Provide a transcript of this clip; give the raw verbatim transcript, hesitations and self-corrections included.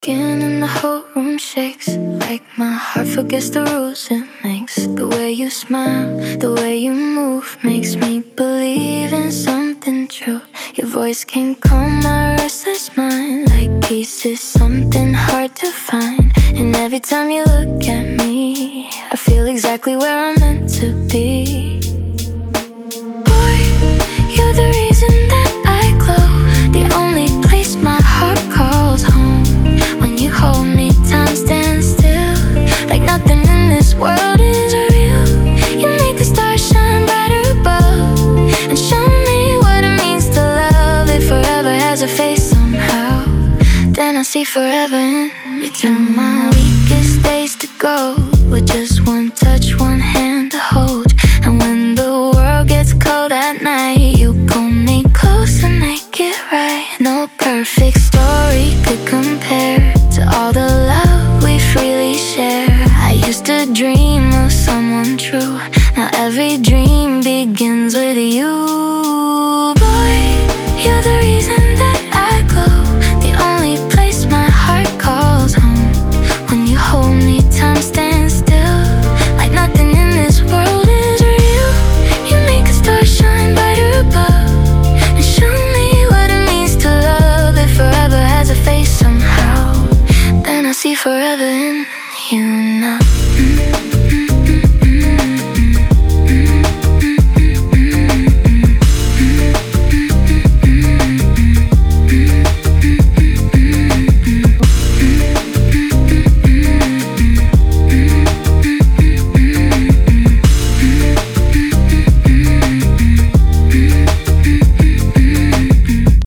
Again and the whole room shakes, like my heart forgets the rules it makes. The way you smile, the way you move makes me believe in something true. Your voice can calm my restless mind, like peace is something hard to find. And every time you look at me, I feel exactly where I'm meant to be. Boy, you're the reason that I glow, the only place my heart calls home. When you hold me, time stands still, like nothing in this world is real. You make the stars shine brighter above, and show me what it means to love. If forever has a face somehow, then I see forever in you. Turn my weakest days to gold, with just one touch, one hand to hold. And when the world gets cold at night, you pull me close and make it right. No perfect story could compare to all the love we freely share. I used to dream of someone true, now every dream begins with you. Boy, you're the reason that I glow, the only place my heart calls home. When you hold me, time stands still, like nothing in this world is real. You make a star shine brighter above, and show me what it means to love. If forever has a face somehow, then I see forever in you now. mm.